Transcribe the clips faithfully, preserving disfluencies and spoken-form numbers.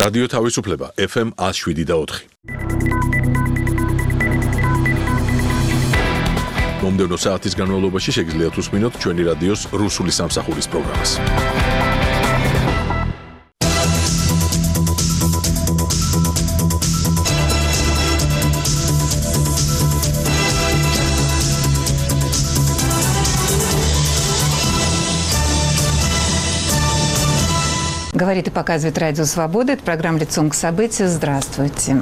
რადიო თავისუფლება ეფ ემ one oh seven და four. მომდევნო საათის განმავლობაში შეგიძლიათ უსმინოთ ჩვენი რადიოს რუსული სამსახურის პროგრამას. Говорит и показывает Радио Свобода. Это программа «Лицом к событию». Здравствуйте.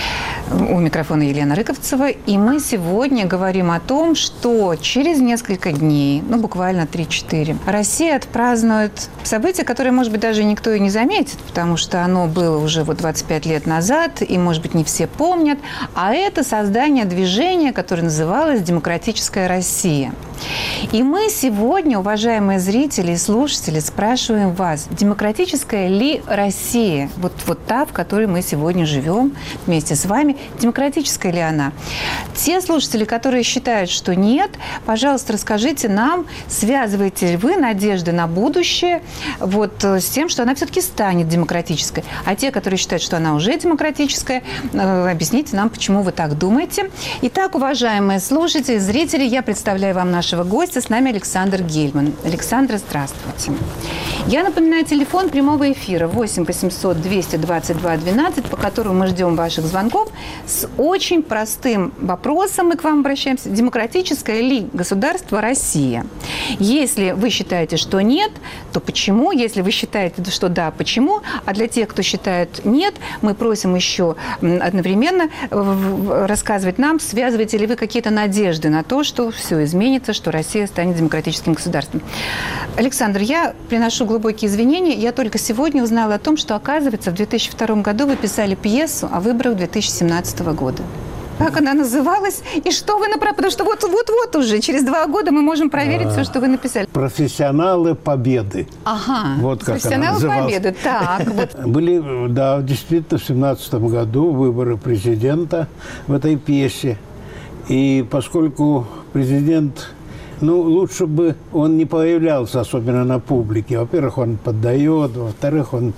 У микрофона Елена Рыковцева. И мы сегодня говорим о том, что через несколько дней, ну буквально три-четыре, Россия отпразднует событие, которое, может быть, даже никто и не заметит, потому что оно было уже вот двадцать пять лет назад, и, может быть, не все помнят. А это создание движения, которое называлось «Демократическая Россия». И мы сегодня, уважаемые зрители и слушатели, спрашиваем вас, демократическая ли Россия, вот, вот та, в которой мы сегодня живем вместе с вами, демократическая ли она? Те слушатели, которые считают, что нет, пожалуйста, расскажите нам, связываете ли вы надежды на будущее вот, с тем, что она все-таки станет демократической. А те, которые считают, что она уже демократическая, объясните нам, почему вы так думаете. Итак, уважаемые слушатели, зрители, я представляю вам нашего гостя. С нами Александр Гельман. Александр, здравствуйте. Я напоминаю, телефон прямого эфира восемь восемьсот двести двадцать два двенадцать, по которому мы ждем ваших звонков с очень простым вопросом. Мы к вам обращаемся. Демократическое ли государство Россия? Если вы считаете, что нет, то почему? Если вы считаете, что да, почему? А для тех, кто считает нет, мы просим еще одновременно рассказывать нам, связываете ли вы какие-то надежды на то, что все изменится, что Россия станет демократическим государством. Александр, я приношу глубокие извинения. Я только сегодня узнала о том, что, оказывается, в две тысячи втором году вы писали пьесу о выборах две тысячи семнадцатого года. Как она называлась? И что вы направили? Потому что вот-вот-вот уже, через два года мы можем проверить а, все, что вы написали. «Профессионалы Победы». Ага, вот как «Профессионалы Победы». Так, вот. Были, да, действительно, в семнадцатом году выборы президента в этой пьесе. И поскольку президент... Ну, лучше бы он не появлялся, особенно на публике. Во-первых, он поддает, во-вторых, он...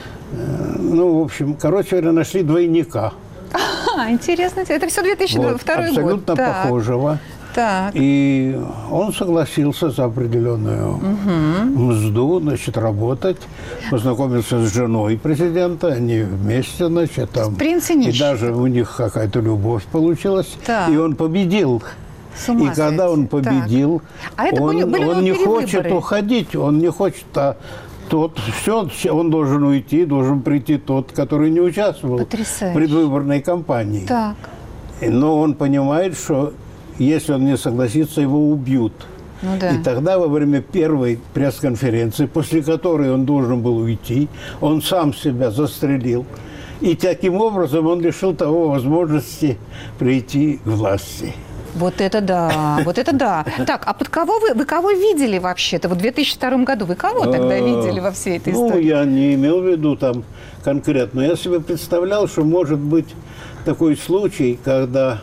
Э, ну, в общем, короче говоря, нашли двойника. А, интересно. Это все две тысячи второй вот, год. Абсолютно так. Похожего. Так. И он согласился за определенную угу. мзду, значит, работать. Познакомился с женой президента, они вместе, значит, там... Принц и нищий. И даже у них какая-то любовь получилась. Так. И он победил. И когда он победил, а это он, были он не хочет выборы. уходить, он не хочет, а тот, все, он должен уйти, должен прийти тот, который не участвовал Потрясающе. в предвыборной кампании. Так. Но он понимает, что если он не согласится, его убьют. Ну, да. И тогда во время первой пресс-конференции, после которой он должен был уйти, он сам себя застрелил. И таким образом он лишил того возможности прийти к власти. Вот это да, вот это да. Так, а под кого вы, вы кого видели вообще-то? Вот в две тысячи втором году вы кого тогда видели во всей этой истории? Ну, я не имел в виду там конкретно. Я себе представлял, что может быть такой случай, когда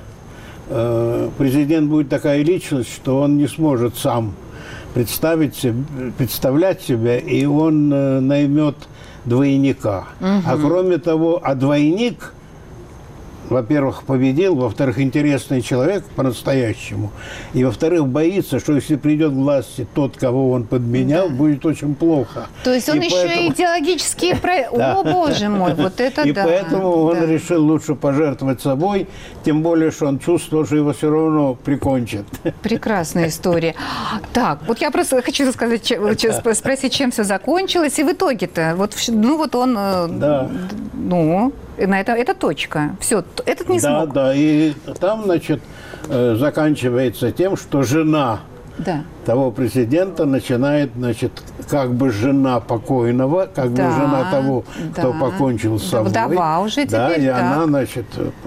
э, президент будет такая личность, что он не сможет сам представить себе, представлять себя, и он э, наймет двойника. Угу. А кроме того, а двойник... во-первых, победил, во-вторых, интересный человек по-настоящему, и, во-вторых, боится, что если придет к власти тот, кого он подменял, да. будет очень плохо. То есть он и еще поэтому... идеологические... О, боже мой, вот это да. И поэтому он решил лучше пожертвовать собой, тем более, что он чувствовал, что его все равно прикончат. Прекрасная история. Так, вот я просто хочу рассказать, спросить, чем все закончилось, и в итоге-то, вот, ну вот он, да. ну... На это, это точка. Все, этот не да, смог. Да, и там, значит, заканчивается тем, что жена да. того президента начинает, значит, как бы жена покойного, как да, бы жена того, да. кто покончил с собой. Вдова уже теперь, да, и да. она, значит,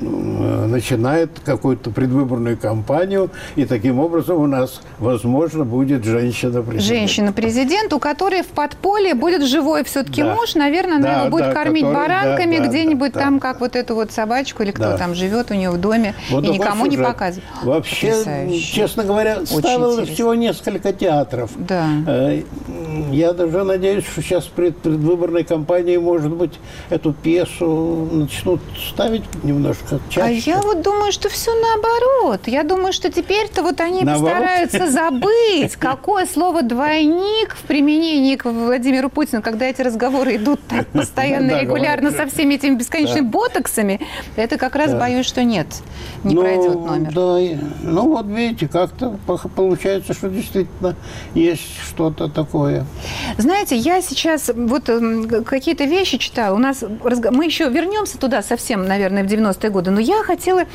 начинает какую-то предвыборную кампанию, и таким образом у нас, возможно, будет женщина-президент. Женщина-президент, у которой в подполье будет живой все-таки да. муж, наверное, она да, его будет да, кормить который, баранками да, где-нибудь да, там, да, как да. вот эту вот собачку, или кто да. там живет у нее в доме, вот и никому не показывает. Вообще, потрясающе. Честно говоря, ставило всего несколько театров. Да. я даже надеюсь, что сейчас пред предвыборной кампанией, может быть, эту пьесу начнут ставить немножко чаще. А я вот думаю, что все наоборот. Я думаю, что теперь-то вот они наоборот? постараются забыть, какое слово «двойник» в применении к Владимиру Путину, когда эти разговоры идут так постоянно, регулярно со всеми этими бесконечными ботоксами. Это как раз боюсь, что нет, не пройдет номер. Да, ну вот видите, как-то получается, что действительно есть что-то такое. Знаете, я сейчас вот какие-то вещи читаю. У нас мы еще вернемся туда совсем, наверное, в девяностые годы, но я хотела,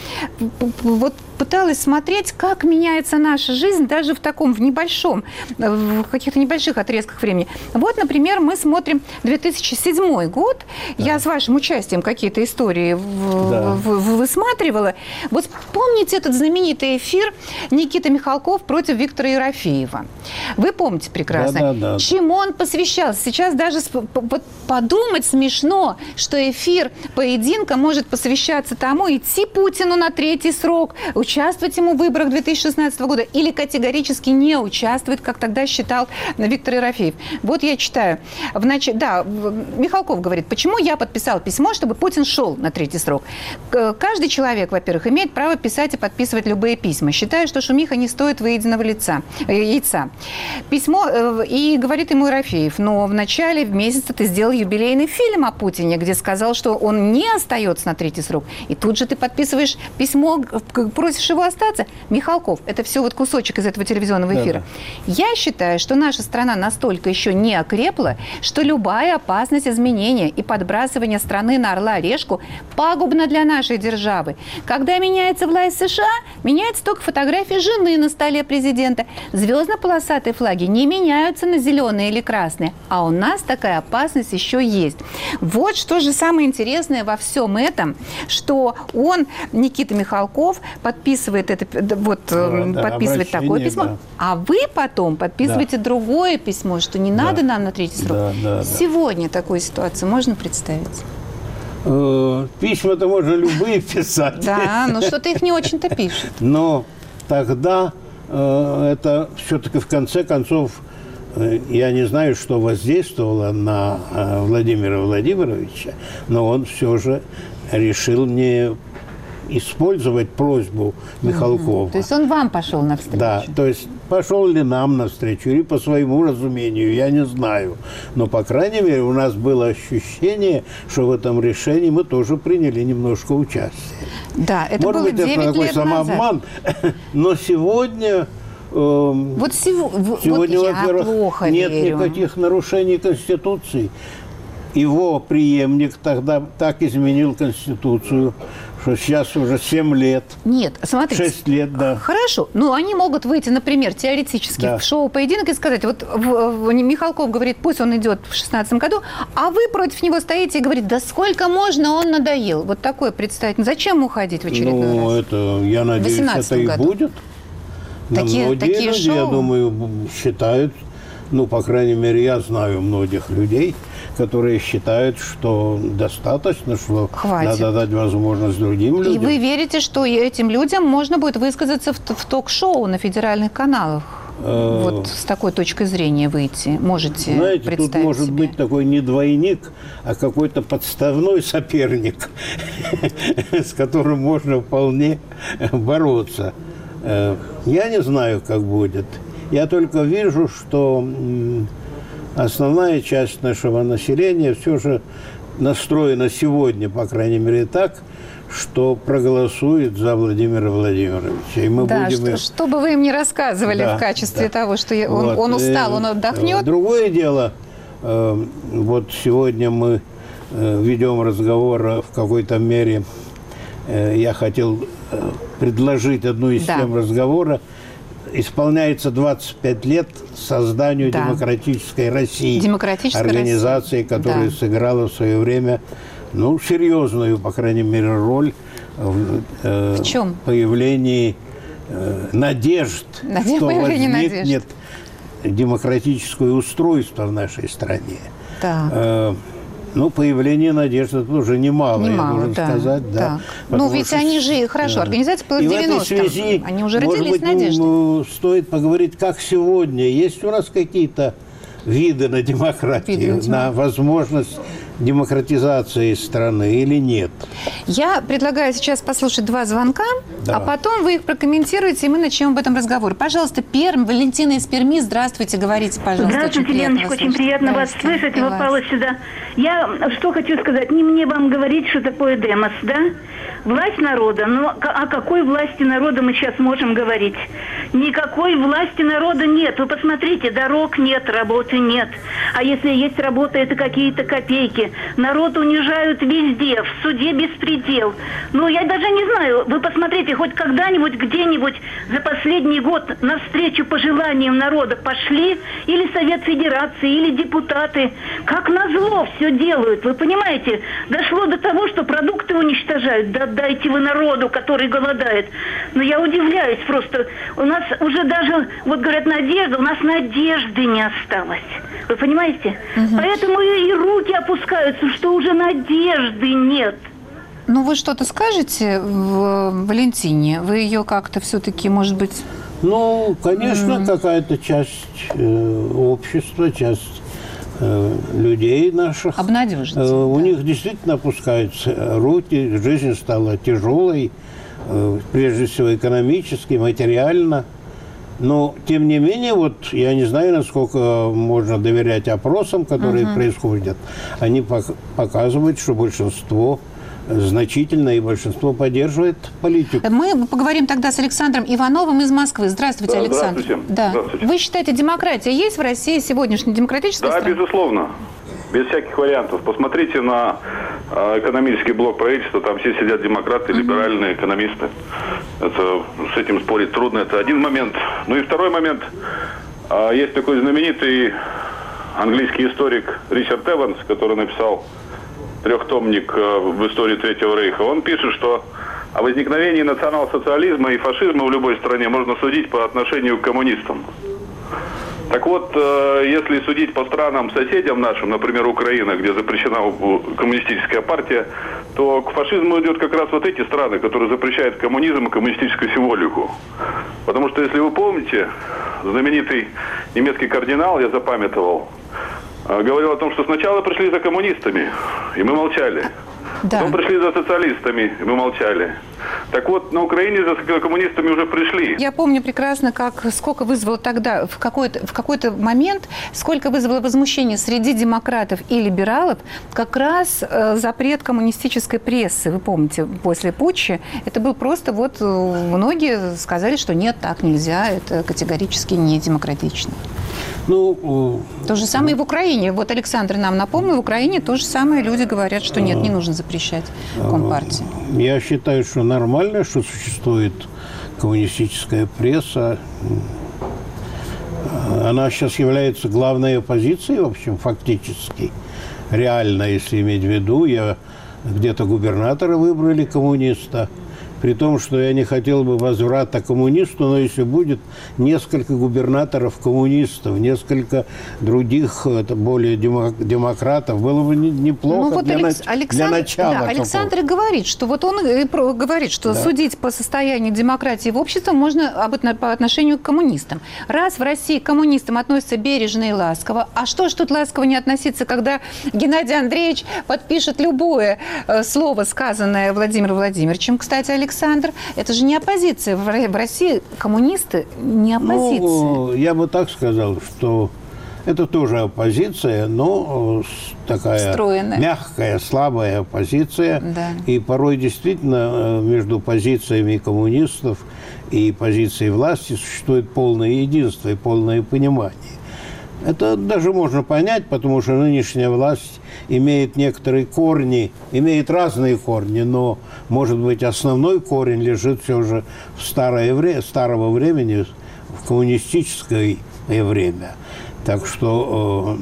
вот пыталась смотреть, как меняется наша жизнь даже в таком, в небольшом, в каких-то небольших отрезках времени. Вот, например, мы смотрим две тысячи седьмой год. Да. Я с вашим участием какие-то истории в, да. в, в, высматривала. Вот помните этот знаменитый эфир Никиты Михалков против Виктора Ерофеева? Вы помните прекрасно. Да, да, да. Чему он посвящался? Сейчас даже подумать смешно, что эфир поединка может посвящаться тому, идти Путину на третий срок, участвовать ему в выборах две тысячи шестнадцатого года или категорически не участвовать, как тогда считал Виктор Ерофеев. Вот я читаю. В нач... Да, Михалков говорит, почему я подписал письмо, чтобы Путин шел на третий срок. Каждый человек, во-первых, имеет право писать и подписывать любые письма. Считаю, что шумиха не стоит выеденного лица, яйца. Письмо, и говорит ему Ерофеев, но в начале месяца ты сделал юбилейный фильм о Путине, где сказал, что он не остается на третий срок. И тут же ты подписываешь письмо, просишь его остаться. Михалков, это все вот кусочек из этого телевизионного эфира. Да, да. Я считаю, что наша страна настолько еще не окрепла, что любая опасность изменения и подбрасывания страны на орла-решку пагубна для нашей державы. Когда меняется власть США, меняется только фотография жены на столе президента. Звездно-полосатые флаги не меняются на зеленые или красные. А у нас такая опасность еще есть. Вот что же самое интересное во всем этом, что он, Никита Михалков, подписывает это, вот, да, подписывает такое письмо, да. А вы потом подписываете да. другое письмо, что не да. надо нам на третий срок. Да, да, Сегодня да. такую ситуацию можно представить? Письма-то можно любые писать. Да, но что-то их не очень-то пишут. Но тогда это все-таки в конце концов, я не знаю, что воздействовало на Владимира Владимировича, но он все же решил не использовать просьбу Михалкова. Mm-hmm. То есть он вам пошел навстречу? Да, то есть пошел ли нам навстречу, или по своему разумению, я не знаю. Но, по крайней мере, у нас было ощущение, что в этом решении мы тоже приняли немножко участие. Да, это Может было быть, это такой самообман, но сегодня... Вот сего, сегодня, вот во-первых, нет верю. никаких нарушений Конституции. Его преемник тогда так изменил Конституцию, что сейчас уже семь лет. Нет, смотрите. шесть лет, да. Хорошо. Ну, они могут выйти, например, теоретически да. в шоу-поединок и сказать, вот в, в, Михалков говорит, пусть он идет в шестнадцатом году, а вы против него стоите и говорите, да сколько можно, он надоел. Вот такое представить. Зачем уходить в очередной ну, раз? это, я надеюсь, это и году. будет. Такие, многие такие люди, шоу? я думаю, считают, ну, по крайней мере, я знаю многих людей, которые считают, что достаточно, что Хватит. Надо дать возможность другим людям. И вы верите, что этим людям можно будет высказаться в, в ток-шоу на федеральных каналах? Э, вот с такой точкой зрения выйти можете знаете, представить тут может себе? быть такой не двойник, а какой-то подставной соперник, с которым можно вполне бороться. Я не знаю, как будет. Я только вижу, что основная часть нашего населения все же настроена сегодня, по крайней мере, так, что проголосует за Владимира Владимировича. И мы да, будем... что, что бы вы им ни рассказывали да, в качестве да. того, что он, вот. он устал, он отдохнет. Другое дело, вот сегодня мы ведем разговор в какой-то мере, я хотел предложить одну из да. тем разговора. Исполняется двадцать пять лет созданию да. Демократической России. Демократической организации, России. которая да. сыграла в свое время, ну, серьезную, по крайней мере, роль в, э, в чем? появлении э, надежд, Надежд, что возникнет надежд. демократическое устройство в нашей стране. Да. Э, Ну, появление надежды это уже немало, немало я должен да, сказать. Да. Ну, ведь что, они же, хорошо, да. организация была в девяностых. Они уже родились может быть, надежды. Ну, стоит поговорить, как сегодня. Есть у нас какие-то виды на демократию, Виды на демократию. на возможность демократизации страны или нет. Я предлагаю сейчас послушать два звонка, Да. а потом вы их прокомментируете, и мы начнем об этом разговор. Пожалуйста, Пермь, Валентина из Перми, здравствуйте, говорите, пожалуйста. Здравствуйте, Леночка, очень приятно вас слышать и попала сюда. Я что хочу сказать, не мне вам говорить, что такое демос, да? Власть народа, но о какой власти народа мы сейчас можем говорить? Никакой власти народа нет. Вы посмотрите, дорог нет, работы нет. А если есть работа, это какие-то копейки. Народ унижают везде, в суде беспредел. Ну, я даже не знаю, вы посмотрите, хоть когда-нибудь, где-нибудь за последний год навстречу пожеланиям народа пошли или Совет Федерации, или депутаты. Как назло все делают, вы понимаете? Дошло до того, что продукты уничтожают. Да отдайте вы народу, который голодает. Но я удивляюсь просто. У нас уже даже, вот говорят, надежда, у нас надежды не осталось. Вы понимаете? Угу. Поэтому и, и руки опускаются, что уже надежды нет. Ну, вы что-то скажете в Валентине? Вы ее как-то все-таки, может быть... Ну, конечно, mm. какая-то часть э, общества, часть э, людей наших. Обнадежите. Э, у да. них действительно опускаются руки, жизнь стала тяжелой, э, прежде всего экономически, материально. Но, тем не менее, вот я не знаю, насколько можно доверять опросам, которые uh-huh. происходят. Они пок- показывают, что большинство... значительно, и большинство поддерживает политику. Мы поговорим тогда с Александром Ивановым из Москвы. Здравствуйте, да, Александр. Здравствуйте. Да. Здравствуйте. Вы считаете, демократия есть в России сегодняшняя демократическая Да, страна? безусловно. Без всяких вариантов. Посмотрите на э, экономический блок правительства. Там все сидят демократы, uh-huh. либеральные экономисты. Это, с этим спорить трудно. Это один момент. Ну и второй момент. Э, есть такой знаменитый английский историк Ричард Эванс, который написал трехтомник в истории Третьего Рейха. Он пишет, что о возникновении национал-социализма и фашизма в любой стране можно судить по отношению к коммунистам. Так вот, если судить по странам-соседям нашим, например, Украина, где запрещена коммунистическая партия, то к фашизму идет как раз вот эти страны, которые запрещают коммунизм и коммунистическую символику. Потому что, если вы помните, знаменитый немецкий кардинал, я запамятовал, говорил о том, что сначала пришли за коммунистами, и мы молчали. Да. Потом пришли за социалистами, и мы молчали. Так вот, на Украине за коммунистами уже пришли. Я помню прекрасно, как сколько вызвало тогда, в какой-то, в какой-то момент, сколько вызвало возмущение среди демократов и либералов как раз э, запрет коммунистической прессы. Вы помните, после путча это был просто вот, многие сказали, что нет, так нельзя, это категорически не демократично. Ну, то же самое и в Украине. Вот Александр нам напомнил, в Украине то же самое люди говорят, что нет, не нужно запрещать Компартии. Я считаю, что нормально, что существует коммунистическая пресса. Она сейчас является главной оппозицией, в общем, фактически. Реально, если иметь в виду, я где-то губернатора выбрали коммуниста. При том, что я не хотел бы возврата коммунисту, но если будет несколько губернаторов-коммунистов, несколько других это, более демократов, было бы неплохо ну, вот для, Алекс... на... Александр... для начала. Да, Александр говорит, что вот он говорит, что да. судить по состоянию демократии в обществе можно по отношению к коммунистам. Раз в России к коммунистам относятся бережно и ласково, а что ж тут ласково не относиться, когда Геннадий Андреевич подпишет любое слово, сказанное Владимиром Владимировичем, кстати, Александр, Александр, это же не оппозиция. В России коммунисты не оппозиция. Ну, я бы так сказал, что это тоже оппозиция, но такая Встроенная. мягкая, слабая оппозиция. Да. И порой действительно между позициями коммунистов и позицией власти существует полное единство и полное понимание. Это даже можно понять, потому что нынешняя власть имеет некоторые корни, имеет разные корни, но, может быть, основной корень лежит все же в старое время, старого времени, в коммунистическое время. Так что,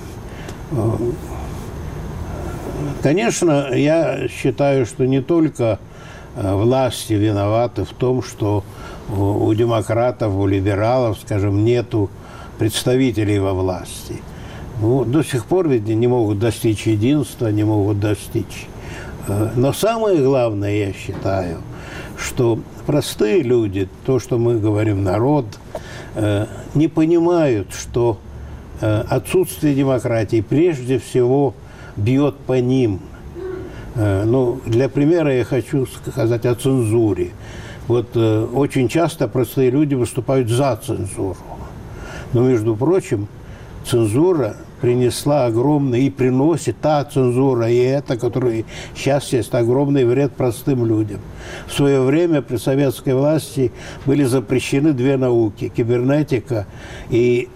конечно, я считаю, что не только власти виноваты в том, что у демократов, у либералов, скажем, нету представителей во власти. Ну, до сих пор ведь не могут достичь единства, не могут достичь. Но самое главное, я считаю, что простые люди, то, что мы говорим, народ, не понимают, что отсутствие демократии прежде всего бьет по ним. Ну, для примера я хочу сказать о цензуре. Вот очень часто простые люди выступают за цензуру. Но, между прочим, цензура принесла огромный и приносит та цензура, и это, которая сейчас есть, огромный вред простым людям. В свое время при советской власти были запрещены две науки – кибернетика и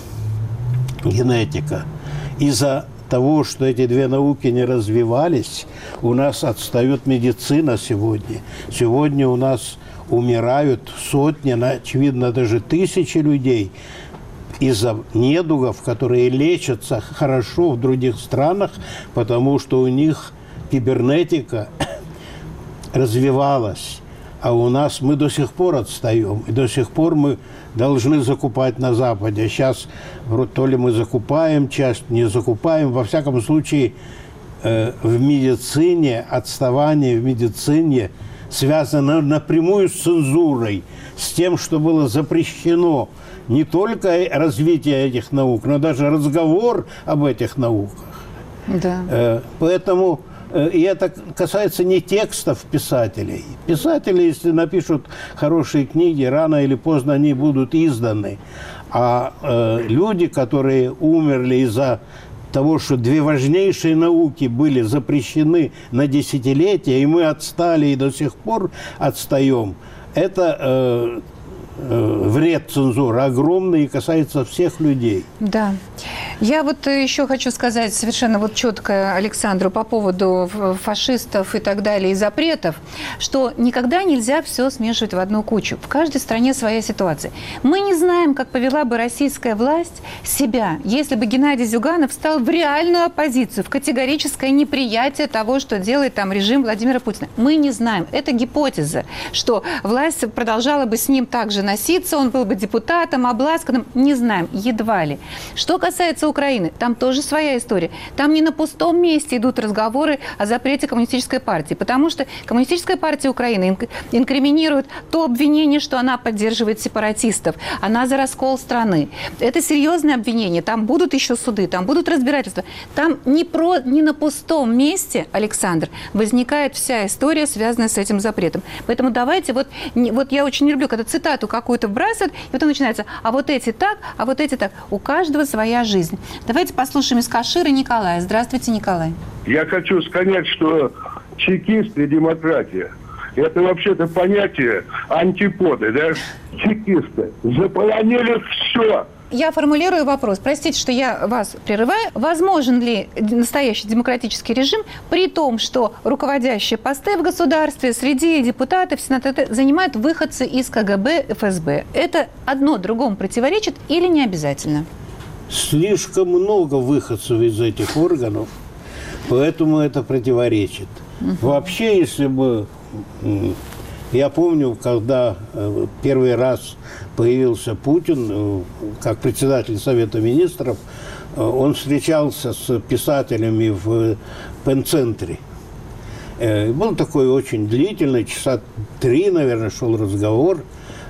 генетика. Из-за того, что эти две науки не развивались, у нас отстает медицина сегодня. Сегодня у нас умирают сотни, очевидно, даже тысячи людей из-за недугов, которые лечатся хорошо в других странах, потому что у них кибернетика развивалась. А у нас мы до сих пор отстаем. И до сих пор мы должны закупать на Западе. А сейчас то ли мы закупаем часть, не закупаем. Во всяком случае, э, в медицине, отставание в медицине связано напрямую с цензурой, с тем, что было запрещено не только развитие этих наук, но даже разговор об этих науках. Да. Э, поэтому... И это касается не текстов писателей. Писатели, если напишут хорошие книги, рано или поздно они будут изданы. А э, люди, которые умерли из-за того, что две важнейшие науки были запрещены на десятилетия, и мы отстали и до сих пор отстаем, это э, э, вред цензуры огромный и касается всех людей. Да. Я вот еще хочу сказать совершенно вот четко Александру по поводу фашистов и так далее, и запретов, что никогда нельзя все смешивать в одну кучу. В каждой стране своя ситуация. Мы не знаем, как повела бы российская власть себя, если бы Геннадий Зюганов стал в реальную оппозицию, в категорическое неприятие того, что делает там режим Владимира Путина. Мы не знаем. Это гипотеза, что власть продолжала бы с ним также носиться, он был бы депутатом, обласканным. Не знаем. Едва ли. Что касается Украины, там тоже своя история. Там не на пустом месте идут разговоры о запрете коммунистической партии, потому что коммунистическая партия Украины инкриминирует то обвинение, что она поддерживает сепаратистов, она за раскол страны. Это серьезное обвинение, там будут еще суды, там будут разбирательства. Там не, про, не на пустом месте, Александр, возникает вся история, связанная с этим запретом. Поэтому давайте, вот, не, вот я очень не люблю, когда цитату какую-то вбрасывают, и потом начинается, а вот эти так, а вот эти так. У каждого своя жизнь. Давайте послушаем из Каширы Николая. Здравствуйте, Николай. Я хочу сказать, что чекисты и демократия – это вообще-то понятие антиподы, да? Чекисты заполонили все. Я формулирую вопрос. Простите, что я вас прерываю. Возможен ли настоящий демократический режим при том, что руководящие посты в государстве среди депутатов, сенаторов занимают выходцы из КГБ, эф эс бэ? Это одно другому противоречит или не обязательно? Слишком много выходцев из этих органов, поэтому это противоречит. Угу. Вообще, если бы... Я помню, когда первый раз появился Путин как председатель Совета Министров, он встречался с писателями в Пен-центре. Был такой очень длительный, часа три, наверное, шел разговор.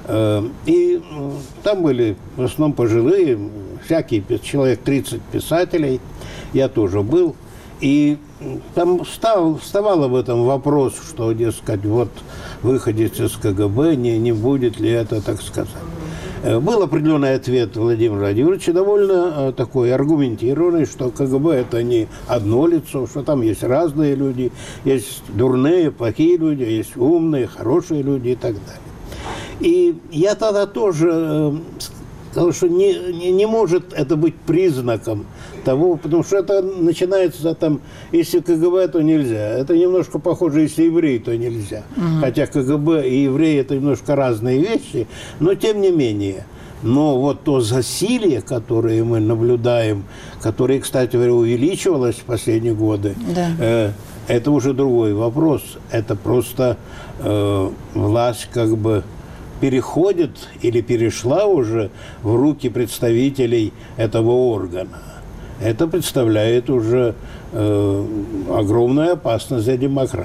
И там были в основном пожилые, всякие, человек тридцать писателей, я тоже был. И там встал, вставал об этом вопрос, что, дескать, вот выходец из КГБ, не, не будет ли это, так сказать. Был определенный ответ Владимира Владимировича, довольно такой аргументированный, что КГБ это не одно лицо, что там есть разные люди, есть дурные, плохие люди, есть умные, хорошие люди и так далее. И я тогда тоже сказал, что не, не, не может это быть признаком того, потому что это начинается там, если КГБ, то нельзя. Это немножко похоже, если еврей, то нельзя. Угу. Хотя КГБ и евреи это немножко разные вещи, но тем не менее. Но вот то засилье, которое мы наблюдаем, которое, кстати говоря, увеличивалось в последние годы, да. э, это уже другой вопрос. Это просто э, власть как бы переходит или перешла уже в руки представителей этого органа. Это представляет уже э, огромную опасность для демократии.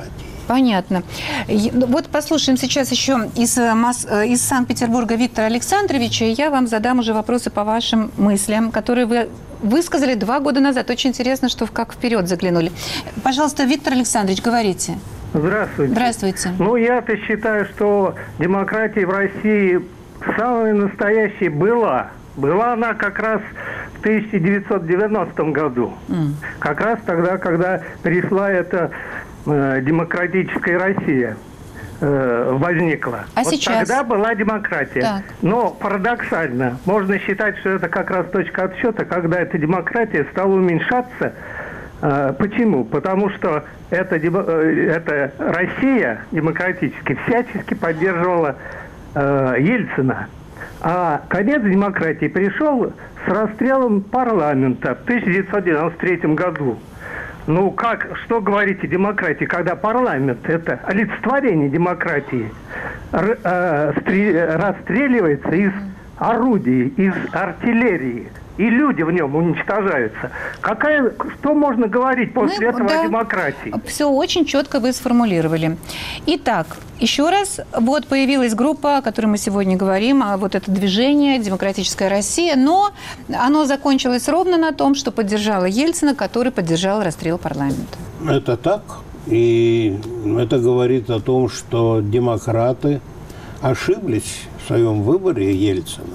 Понятно. Вот послушаем сейчас еще из, из Санкт-Петербурга Виктора Александровича, и я вам задам уже вопросы по вашим мыслям, которые вы высказали два года назад. Очень интересно, что как вперед заглянули. Пожалуйста, Виктор Александрович, говорите. Здравствуйте. Здравствуйте. Ну, я-то считаю, что демократия в России самая настоящая была. Была она как раз в тысяча девятьсот девяностом году. Mm. Как раз тогда, когда пришла эта э, демократическая Россия, э, возникла. А вот сейчас? Тогда была демократия. Так. Но парадоксально, можно считать, что это как раз точка отсчета, когда эта демократия стала уменьшаться. Э, почему? Потому что эта, э, эта Россия демократически всячески поддерживала э, Ельцина. А конец демократии пришел с расстрелом парламента в тысяча девятьсот девяносто третьем году. Ну, как, что говорить о демократии, когда парламент, это олицетворение демократии, р, э, стр, расстреливается из орудий, из артиллерии, и люди в нем уничтожаются. Какая, что можно говорить после Мы, этого да, о демократии? Все очень четко вы сформулировали. Итак, еще раз, вот появилась группа, о которой мы сегодня говорим, вот это движение «Демократическая Россия», но оно закончилось ровно на том, что поддержало Ельцина, который поддержал расстрел парламента. Это так, и это говорит о том, что демократы ошиблись в своем выборе Ельцина.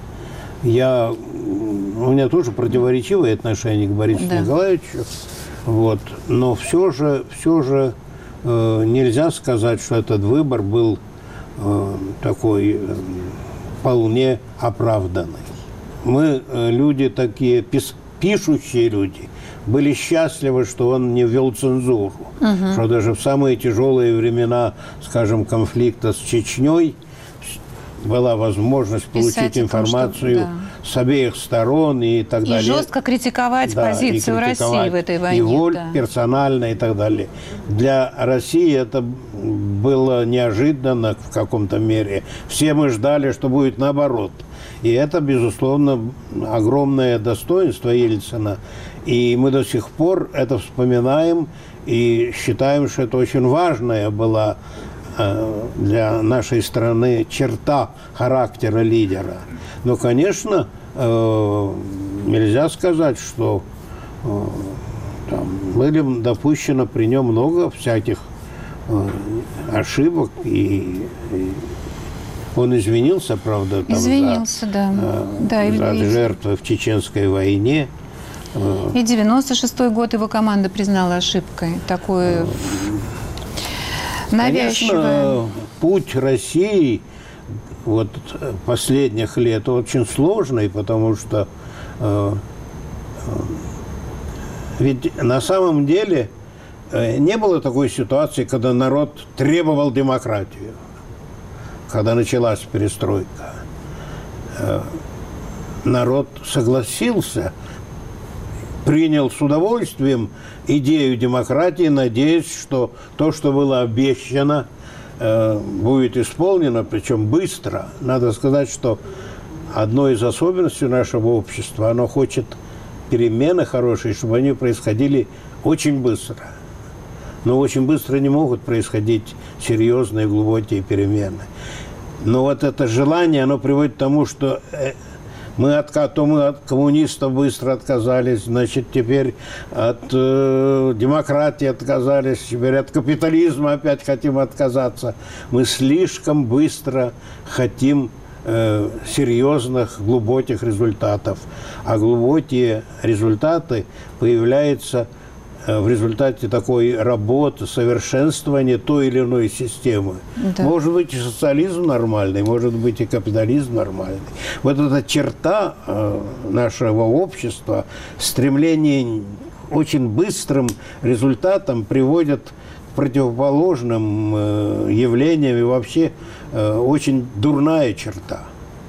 Я, у меня тоже противоречивые отношения к Борису да. Николаевичу, вот, но все же, все же э, нельзя сказать, что этот выбор был э, такой э, вполне оправданный. Мы, э, люди такие, пис, пишущие люди, были счастливы, что он не ввел цензуру, угу. что даже в самые тяжелые времена, скажем, конфликта с Чечней, была возможность Писать получить информацию том, что, да. с обеих сторон и так и далее. И жестко критиковать да, позицию России в этой войне. Его да. персонально и так далее. Для России это было неожиданно в каком-то мере. Все мы ждали, что будет наоборот. И это, безусловно, огромное достоинство Ельцина. И мы до сих пор это вспоминаем и считаем, что это очень важная была для нашей страны черта характера лидера. Но, конечно, нельзя сказать, что там были допущено при нем много всяких ошибок, и он извинился, правда, там, извинился, за, да. Да, за и... жертвы в Чеченской войне. И девяносто шестой год его команда признала ошибкой. Такую... Конечно, путь России вот последних лет очень сложный, потому что э, э, ведь на самом деле э, не было такой ситуации, когда народ требовал демократию, когда началась перестройка. Э, народ согласился, принял с удовольствием идею демократии, надеясь, что то, что было обещано, э, будет исполнено, причем быстро. Надо сказать, что одной из особенностей нашего общества, оно хочет перемены хорошие, чтобы они происходили очень быстро. Но очень быстро не могут происходить серьезные глубокие перемены. Но вот это желание, оно приводит к тому, что... Э, Мы от, то мы от коммунистов быстро отказались, значит, теперь от э, демократии отказались, теперь от капитализма опять хотим отказаться. Мы слишком быстро хотим э, серьезных, глубоких результатов. А глубокие результаты появляются в результате такой работы, совершенствования той или иной системы. Да. Может быть, и социализм нормальный, может быть, и капитализм нормальный. Вот эта черта э, нашего общества, стремление к очень быстрым результатам приводит к противоположным э, явлениям, и вообще э, очень дурная черта.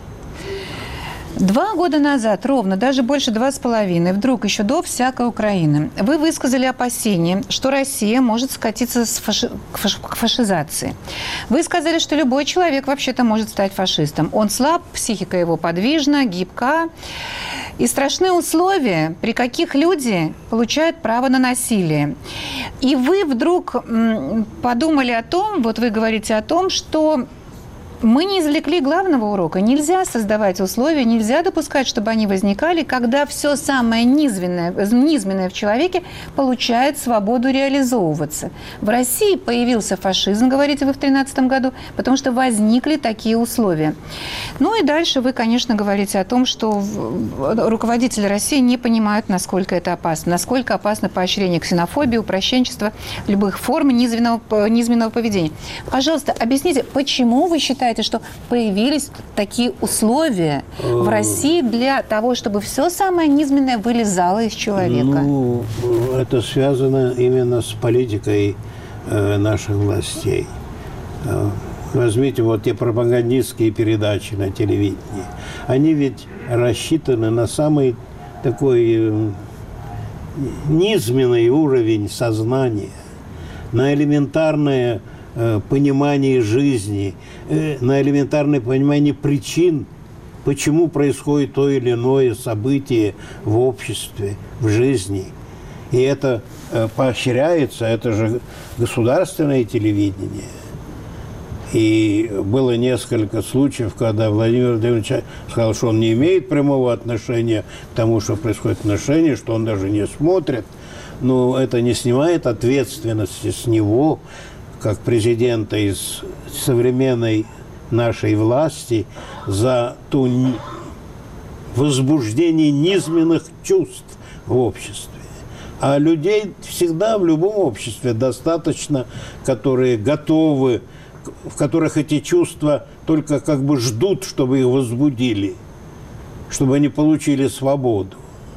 Два года назад, ровно, даже больше два с половиной, вдруг еще до всякой Украины, вы высказали опасение, что Россия может скатиться с фаши... к, фаш... к фашизации. Вы сказали, что любой человек вообще-то может стать фашистом. Он слаб, психика его подвижна, гибка. И страшны условия, при каких люди получают право на насилие. И вы вдруг подумали о том, вот вы говорите о том, что мы не извлекли главного урока. Нельзя создавать условия, нельзя допускать, чтобы они возникали, когда все самое низменное, низменное в человеке получает свободу реализовываться. В России появился фашизм, говорите вы, в тринадцатом году, потому что возникли такие условия. Ну и дальше вы, конечно, говорите о том, что руководители России не понимают, насколько это опасно, насколько опасно поощрение ксенофобии, упрощенчества, любых форм низменного, низменного поведения. Пожалуйста, объясните, почему вы считаете, что появились такие условия в России для того, чтобы все самое низменное вылезало из человека? Ну, это связано именно с политикой э, наших властей. Э, возьмите вот те пропагандистские передачи на телевидении. Они ведь рассчитаны на самый такой э, низменный уровень сознания, на элементарное понимание жизни, на элементарное понимание причин, почему происходит то или иное событие в обществе, в жизни. И это поощряется, это же государственное телевидение. И было несколько случаев, когда Владимир Владимирович сказал, что он не имеет прямого отношения к тому, что происходит в отношении, что он даже не смотрит. Но это не снимает ответственности с него, как президента из современной нашей власти, за то возбуждение низменных чувств в обществе. А людей всегда в любом обществе достаточно, которые готовы, в которых эти чувства только как бы ждут, чтобы их возбудили, чтобы они получили свободу.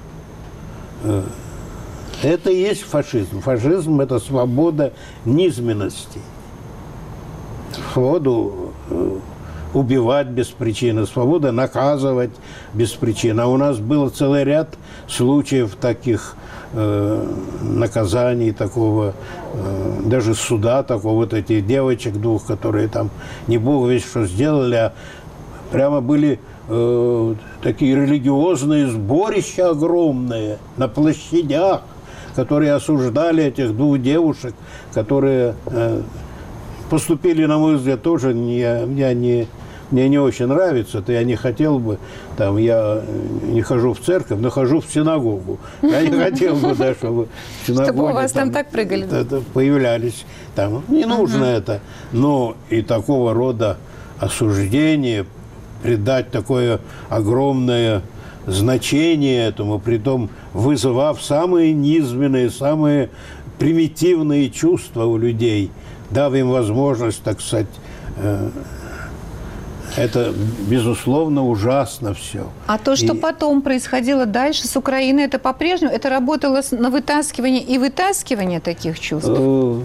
Это и есть фашизм. Фашизм – это свобода низменности. Свободу убивать без причины, свобода наказывать без причины. А у нас был целый ряд случаев таких э, наказаний, такого, э, даже суда, такого, вот этих девочек двух, которые там не бог весть что сделали, а прямо были э, такие религиозные сборища огромные на площадях, которые осуждали этих двух девушек, которые э, поступили, на мой взгляд, тоже не, я не, мне не очень нравится, то я не хотел бы, там, я не хожу в церковь, но хожу в синагогу. Я не хотел бы, да, чтобы в синагоге... Чтобы у вас там, там так прыгали. Появлялись. Там, не нужно uh-huh. это. Но и такого рода осуждение, придать такое огромное значение этому, притом вызывав самые низменные, самые примитивные чувства у людей, дав им возможность, так сказать, э, это, безусловно, ужасно все. А то, что и... потом происходило дальше с Украиной, это по-прежнему, это работало на вытаскивание и вытаскивание таких чувств? Э,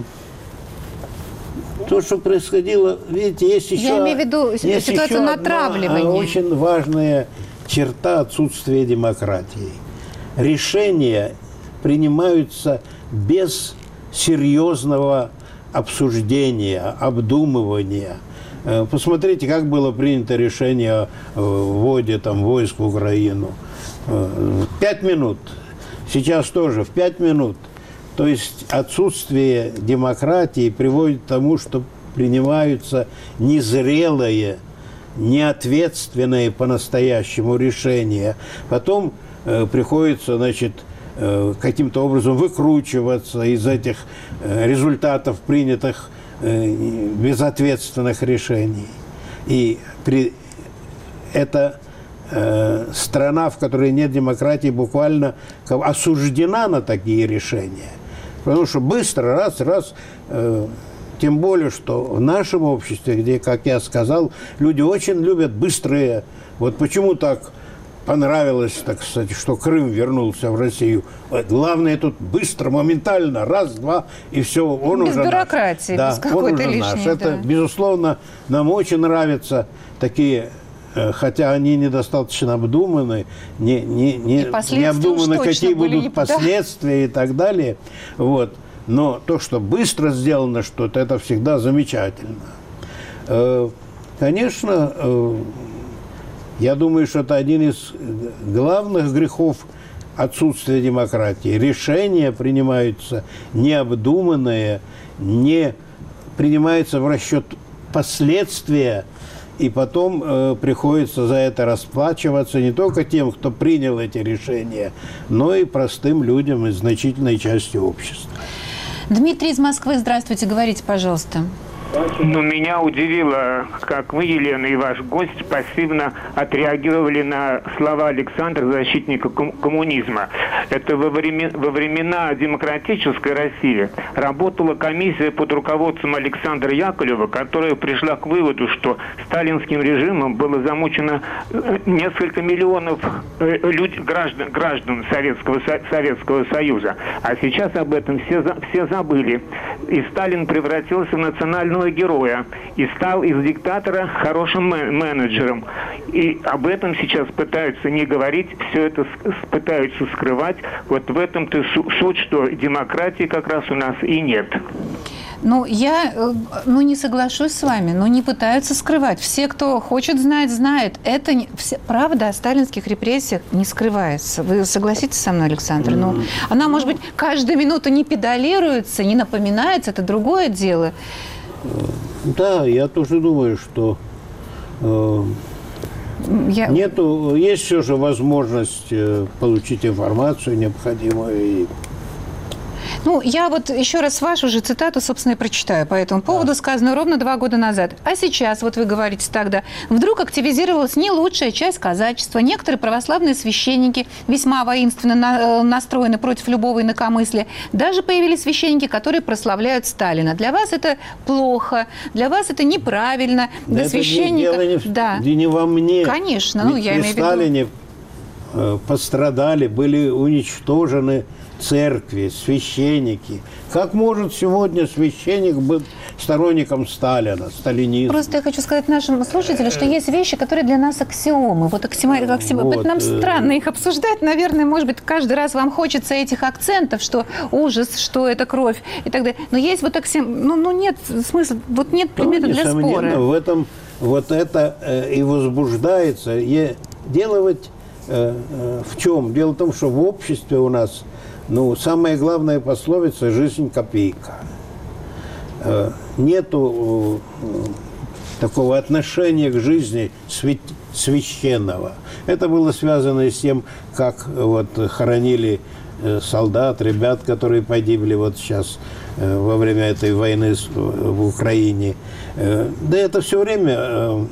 то, что происходило, видите, есть еще... Я имею в виду ситуацию натравливания. Очень важная черта отсутствия демократии. Решения принимаются без серьезного обсуждения, обдумывания. Посмотрите, как было принято решение о вводе там, войск в Украину. Пять минут. Сейчас тоже в пять минут. То есть отсутствие демократии приводит к тому, что принимаются незрелые, неответственные по-настоящему решения. Потом э, приходится, значит, э, каким-то образом выкручиваться из этих э, результатов принятых э, безответственных решений. И при... это э, страна, в которой нет демократии, буквально осуждена на такие решения. Потому что быстро, раз, раз... Э, Тем более, что в нашем обществе, где, как я сказал, люди очень любят быстрые. Вот почему так понравилось, так сказать, что Крым вернулся в Россию. Главное тут быстро, моментально, раз, два, и все, он без уже бюрократии, наш. без Да, какой-то он уже лишней, наш. да. Это, безусловно, нам очень нравятся такие, хотя они недостаточно обдуманы, не, не, не, не обдуманы, какие будут не... последствия, да, и так далее. Вот. Но то, что быстро сделано что-то, это всегда замечательно. Конечно, Я думаю, что это один из главных грехов отсутствия демократии. Решения принимаются необдуманные, не принимаются в расчет последствия, и потом э, приходится за это расплачиваться не только тем, кто принял эти решения, но и простым людям и значительной части общества. Дмитрий из Москвы, здравствуйте, говорите, пожалуйста. Ну, меня удивило, как вы, Елена, и ваш гость пассивно отреагировали на слова Александра, защитника ком- коммунизма. Это во, времена, во времена демократической России работала комиссия под руководством Александра Яковлева, которая пришла к выводу, что сталинским режимом было замучено несколько миллионов люд, граждан, граждан Советского, Советского Союза. А сейчас об этом все, все забыли. И Сталин превратился в национального героя и стал из диктатора хорошим менеджером. И об этом сейчас пытаются не говорить, все это пытаются скрывать. Вот в этом-то суть, что демократии как раз у нас и нет. Ну, я ну, не соглашусь с вами, но не пытаются скрывать. Все, кто хочет знать, знают. Это не, все, правда о сталинских репрессиях не скрывается. Вы согласитесь со мной, Александр? Ну, она, может быть, каждую минуту не педалируется, не напоминается, это другое дело. Да, я тоже думаю, что э, я... нету, есть все же возможность э, получить информацию необходимую. И... Ну, я вот еще раз вашу же цитату, собственно, и прочитаю по этому поводу, да. Сказанную ровно два года назад. А сейчас, вот вы говорите тогда, вдруг активизировалась не лучшая часть казачества. Некоторые православные священники весьма воинственно на, настроены против любого инакомыслия. Даже появились священники, которые прославляют Сталина. Для вас это плохо, для вас это неправильно. Да для это священников... не, не, да. не во мне. Конечно, ну, ведь я при имею в виду... Сталине э, пострадали, были уничтожены церкви, священники. Как может сегодня священник быть сторонником Сталина, сталинизма? Просто я хочу сказать нашим слушателям, что есть вещи, которые для нас аксиомы. Вот аксиомы, аксиомы. Вот. Нам странно их обсуждать. Наверное, может быть, каждый раз вам хочется этих акцентов, что ужас, что это кровь и так далее. Но есть вот аксиомы. Ну, ну нет смысла, вот нет предмета ну, для спора. В этом вот это э, и возбуждается. И дело ведь э, э, в чем? Дело в том, что в обществе у нас ну, самая главная пословица – жизнь копейка. Нету такого отношения к жизни священного. Это было связано с тем, как вот хоронили солдат, ребят, которые погибли вот сейчас во время этой войны в Украине. Да это все время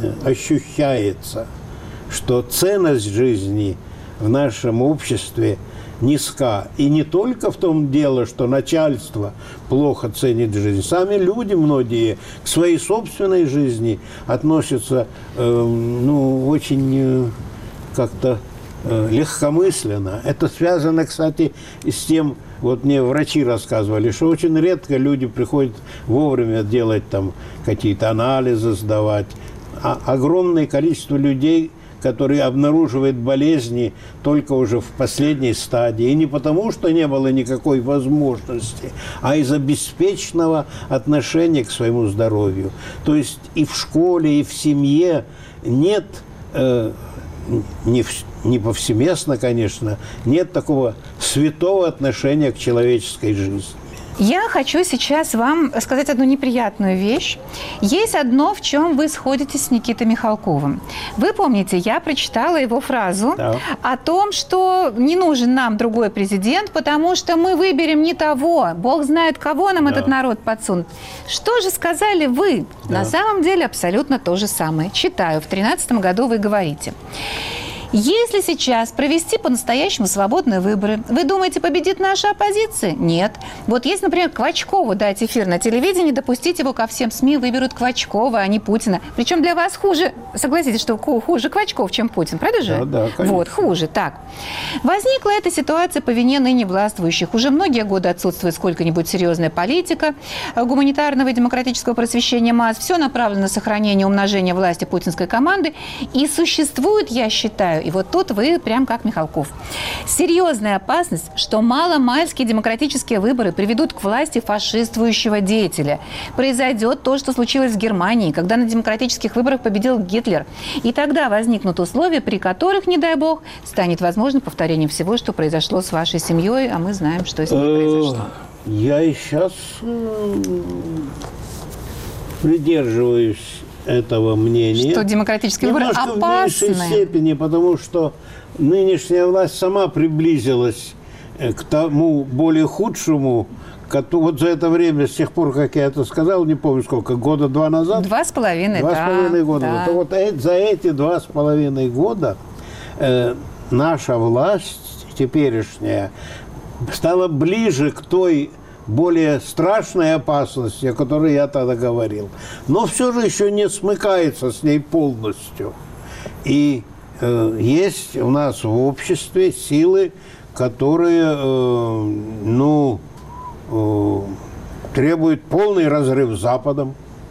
ощущается, что ценность жизни в нашем обществе низка. И не только в том дело, что начальство плохо ценит жизнь. Сами люди многие к своей собственной жизни относятся э, ну, очень э, как-то э, легкомысленно. Это связано, кстати, с тем, вот мне врачи рассказывали, что очень редко люди приходят вовремя делать там какие-то анализы, сдавать. А огромное количество людей, который обнаруживает болезни только уже в последней стадии. И не потому, что не было никакой возможности, а из-за беспечного отношения к своему здоровью. То есть и в школе, и в семье нет, э, не, в, не повсеместно, конечно, нет такого святого отношения к человеческой жизни. Я хочу сейчас вам сказать одну неприятную вещь. Есть одно, в чем вы сходитесь с Никитой Михалковым. Вы помните, я прочитала его фразу да. о том, что не нужен нам другой президент, потому что мы выберем не того. Бог знает, кого нам да. этот народ подсунет. Что же сказали вы? Да. На самом деле абсолютно то же самое. Читаю. В две тысячи тринадцатом году вы говорите... Если сейчас провести по-настоящему свободные выборы, вы думаете, победит наша оппозиция? Нет. Вот если, например, Квачкову дать эфир на телевидении, допустить его ко всем СМИ, выберут Квачкова, а не Путина. Причем для вас хуже, согласитесь, что хуже Квачков, чем Путин, правда же? Да, да, конечно. Вот, хуже. Так. Возникла эта ситуация по вине ныне властвующих. Уже многие годы отсутствует сколько-нибудь серьезная политика гуманитарного и демократического просвещения масс. Все направлено на сохранение, умножение власти путинской команды. И существует, я считаю, читаю. И вот тут вы прям как Михалков. Серьезная опасность, что маломальские демократические выборы приведут к власти фашиствующего деятеля. Произойдет то, что случилось в Германии, когда на демократических выборах победил Гитлер. И тогда возникнут условия, при которых, не дай бог, станет возможно повторение всего, что произошло с вашей семьей, а мы знаем, что с ней произошло. Я и сейчас придерживаюсь этого мнения. Что демократические выборы опасны. В меньшей степени, потому что нынешняя власть сама приблизилась к тому более худшему, вот за это время, с тех пор, как я это сказал, не помню сколько, года два назад? Два с половиной, Два да, с половиной года. Да. То вот за эти два с половиной года э, наша власть теперешняя стала ближе к той более страшной опасности, о которой я тогда говорил. Но все же еще не смыкается с ней полностью. И э, есть у нас в обществе силы, которые, э, ну, э, требуют полный разрыв с Западом,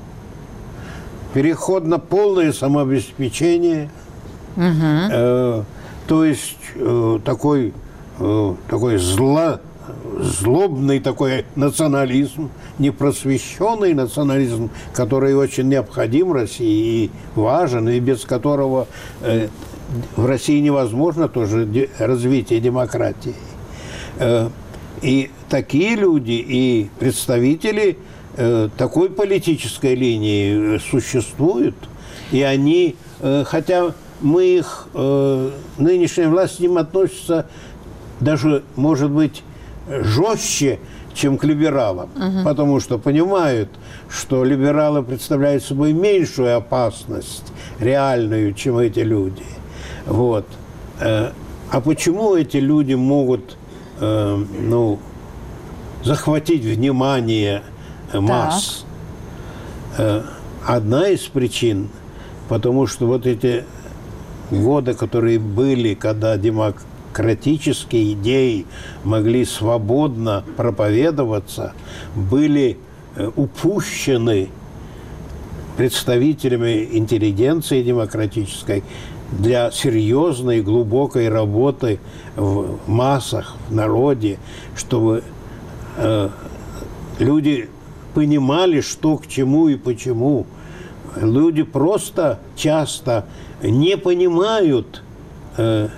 переход на полное самообеспечение, угу. э, то есть э, такой, э, такой зло, злобный такой национализм, непросвещенный национализм, который очень необходим России и важен, и без которого э, в России невозможно тоже де- развитие демократии. Э, и такие люди, и представители э, такой политической линии существуют, и они, э, хотя мы их, э, нынешняя власть к ним относится даже, может быть, жестче, чем к либералам, угу. потому что понимают, что либералы представляют собой меньшую опасность реальную, чем эти люди. Вот. А почему эти люди могут, ну, захватить внимание масс? Так. Одна из причин, потому что вот эти годы, которые были, когда демократия, демократические идеи могли свободно проповедоваться, были упущены представителями интеллигенции демократической для серьезной, глубокой работы в массах, в народе, чтобы э, люди понимали, что к чему и почему. Люди просто часто не понимают э,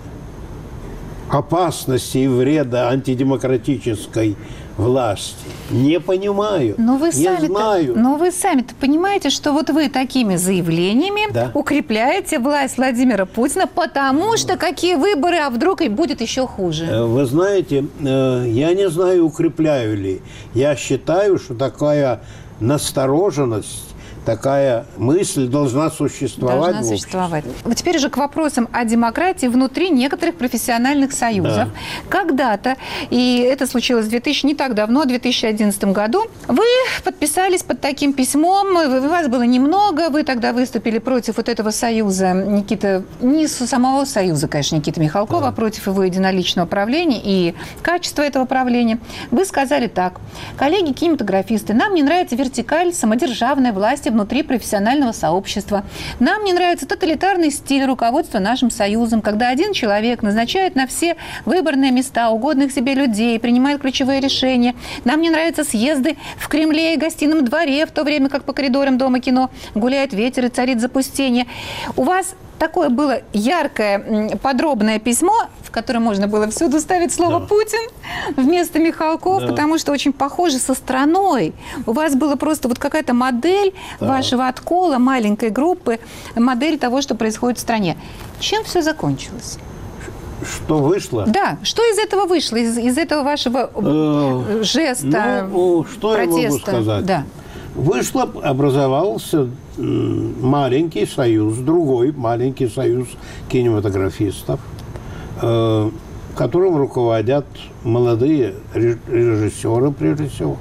опасности и вреда антидемократической власти. Не понимаю, но вы не знаю. Но вы сами-то понимаете, что вот вы такими заявлениями да. укрепляете власть Владимира Путина, потому что какие выборы, а вдруг и будет еще хуже. Вы знаете, я не знаю, укрепляю ли. Я считаю, что такая настороженность, такая мысль должна существовать. Должна существовать. Вот теперь же к вопросам о демократии внутри некоторых профессиональных союзов. Да. Когда-то, и это случилось в две тысячи, не так давно, в две тысячи одиннадцатом году, вы подписались под таким письмом, вас было немного, вы тогда выступили против вот этого союза Никиты, не самого союза, конечно, Никиты Михалкова, да. а против его единоличного правления и качества этого правления. Вы сказали так: коллеги кинематографисты, нам не нравится вертикаль самодержавной власти внутри профессионального сообщества. Нам не нравится тоталитарный стиль руководства нашим союзом, когда один человек назначает на все выборные места угодных себе людей, принимает ключевые решения. Нам не нравятся съезды в Кремле и гостином дворе, в то время как по коридорам Дома кино гуляет ветер и царит запустение. У вас такое было яркое, подробное письмо, в котором можно было всюду ставить слово да. «Путин» вместо Михалков, да. потому что очень похоже со страной. У вас была просто вот какая-то модель да. вашего откола, маленькой группы, модель того, что происходит в стране. Чем все закончилось? Что вышло? Да, что из этого вышло, из, из этого вашего э, жеста, ну, что протеста? Я могу сказать? Да. Вышло, образовался маленький союз, другой маленький союз кинематографистов, э, которым руководят молодые режиссеры, прежде всего,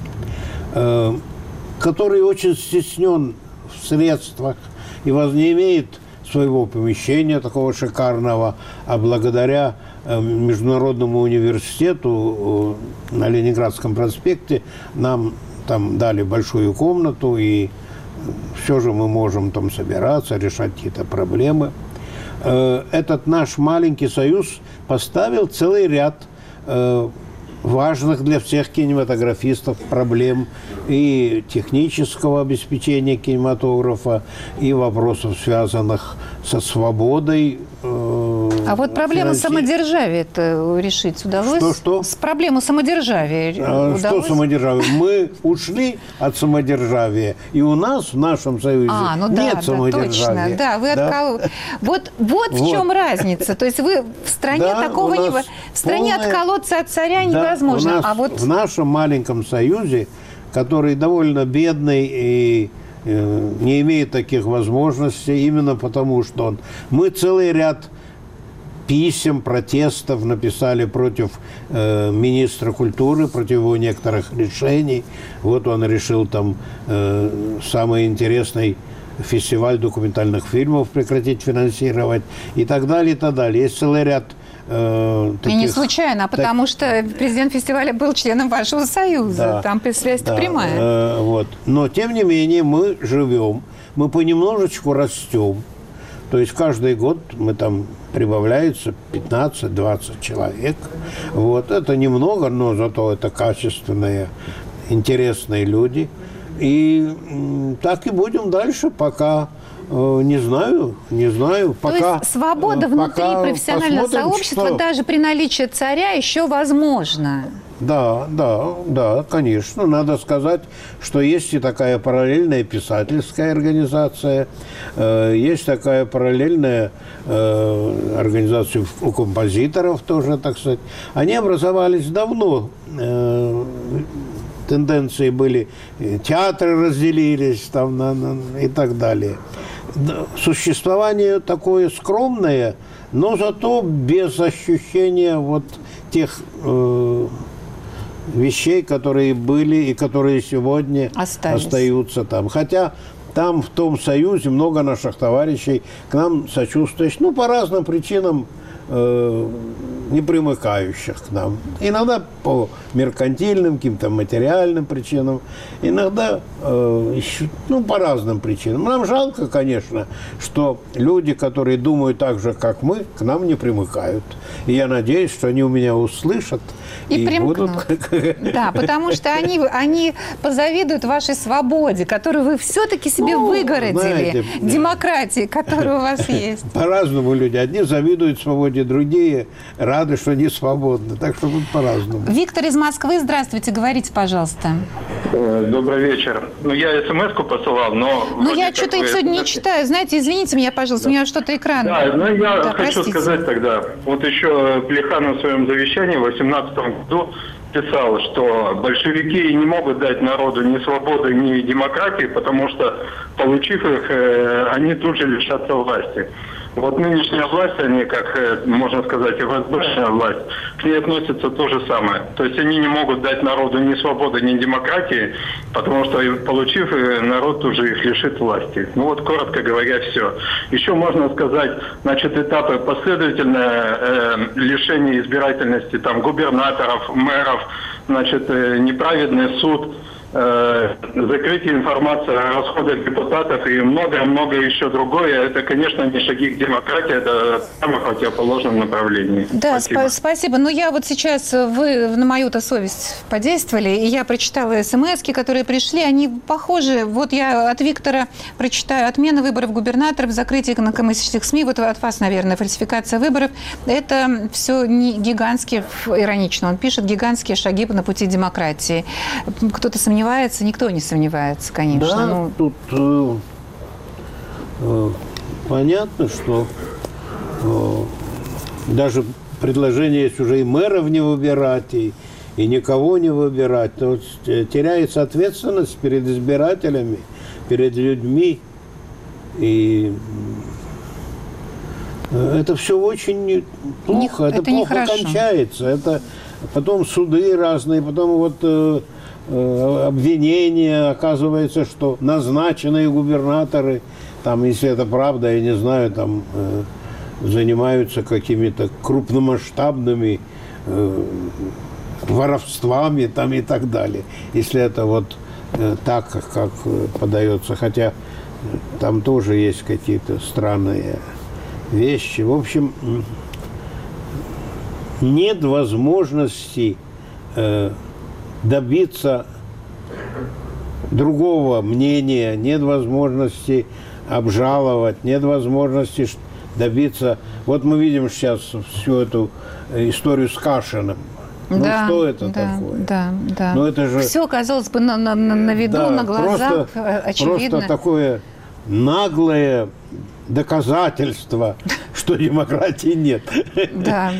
э, который очень стеснен в средствах и воз не имеет своего помещения такого шикарного, а благодаря э, Международному университету э, на Ленинградском проспекте нам там дали большую комнату, и все же мы можем там собираться, решать какие-то проблемы. э, этот наш маленький союз поставил целый ряд э, важных для всех кинематографистов проблем и технического обеспечения кинематографа, и вопросов, связанных со свободой. Э, а вот проблему финанси... самодержавия-то решить удалось? Что, что? С проблему самодержавия а, удалось? Что самодержавие? Мы ушли от самодержавия, и у нас в нашем союзе а, ну нет да, самодержавия. Да, точно. Да, вы да? откол... Вот, вот, вот в чем разница. То есть вы в стране да, такого не... В стране полная... отколоться от царя да, невозможно. У нас, а вот... в нашем маленьком союзе, который довольно бедный и э, не имеет таких возможностей, именно потому что он... Мы целый ряд писем, протестов написали против э, министра культуры, против его некоторых решений. Вот он решил там э, самый интересный фестиваль документальных фильмов прекратить финансировать и так далее, и так далее. Есть целый ряд э, таких... И не случайно, а потому так... что президент фестиваля был членом вашего союза. Да, там связь-то да, прямая. Э, вот. Но, тем не менее, мы живем, мы понемножечку растем. То есть каждый год мы там прибавляется пятнадцать-двадцать человек. Вот. Это немного, но зато это качественные, интересные люди. И м, так и будем дальше, пока э, не знаю, не знаю. Пока, То есть свобода э, внутри пока профессионального посмотрим, сообщества что... даже при наличии царя еще возможно. Да, да, да, конечно. Надо сказать, что есть и такая параллельная писательская организация, э, есть такая параллельная э, организация у композиторов тоже, так сказать. Они образовались давно. Э, тенденции были, театры разделились там, на, на, и так далее. Существование такое скромное, но зато без ощущения вот тех... Э, вещей, которые были и которые сегодня Остались. остаются там. Хотя там, в том союзе, много наших товарищей к нам сочувствующих, ну, по разным причинам, э, не примыкающих к нам. Иногда по меркантильным, каким-то материальным причинам, иногда э, еще, ну, по разным причинам. Нам жалко, конечно, что люди, которые думают так же, как мы, к нам не примыкают. И я надеюсь, что они у меня услышат. И, и примкнут. Будут... Да, потому что они, они позавидуют вашей свободе, которую вы все-таки себе ну, выгородили, знаете, демократии, которая у вас есть. По-разному люди. Одни завидуют свободе, другие рады, что они свободны. Так что тут по-разному. Виктор из Москвы, здравствуйте, говорите, пожалуйста. Добрый вечер. Ну, я смс-ку посылал, но... Ну, я что-то их сегодня не читаю. Знаете, извините меня, пожалуйста, да. у меня что-то экран... Да, ну, я да, хочу простите. сказать тогда. Вот еще Плеханов в своем завещании в восемнадцатом году писал, что большевики не могут дать народу ни свободы, ни демократии, потому что, получив их, они тут же лишатся власти. Вот нынешняя власть, они, как можно сказать, ФСБшная власть, к ней относятся то же самое. То есть они не могут дать народу ни свободы, ни демократии, потому что, получив, народ уже их лишит власти. Ну вот, коротко говоря, все. Еще можно сказать, значит, этапы последовательное э, лишение избирательности там губернаторов, мэров, значит, э, неправедный суд, э, закрытие информации о расходах депутатов и многое-многое еще другое. Это, конечно, не шаги к демократии, это в самом противоположном направлении. Да, спасибо. Сп- спасибо. Но я вот сейчас, вы на мою-то совесть подействовали, и я прочитала смс-ки, которые пришли, они похожи. Вот я от Виктора прочитаю: отмена выборов губернаторов, закрытие инакомыслящих СМИ, вот от вас, наверное, фальсификация выборов. Это все не гигантские, иронично он пишет, гигантские шаги на пути демократии. Кто-то сомневается? Никто не сомневается, конечно. Да, ну... тут э, э, понятно, что э, даже предложение есть уже и мэров не выбирать, и, и никого не выбирать. То есть теряется ответственность перед избирателями, перед людьми. И это все очень плохо, не, это, это плохо кончается. Это потом суды разные, потом вот... Э, обвинения, оказывается, что назначенные губернаторы, там, если это правда, я не знаю, там э, занимаются какими-то крупномасштабными э, воровствами там, и так далее. Если это вот э, так, как подается, хотя там тоже есть какие-то странные вещи. В общем, нет возможности э, добиться другого мнения, нет возможности обжаловать, нет возможности добиться... Вот мы видим сейчас всю эту историю с Кашиным. Ну, да, что это да, такое? Да, да. Ну, это же... Все, казалось бы, на, на, на виду, да, на глазах, просто, очевидно. Просто такое наглое доказательство, что демократии нет. Да.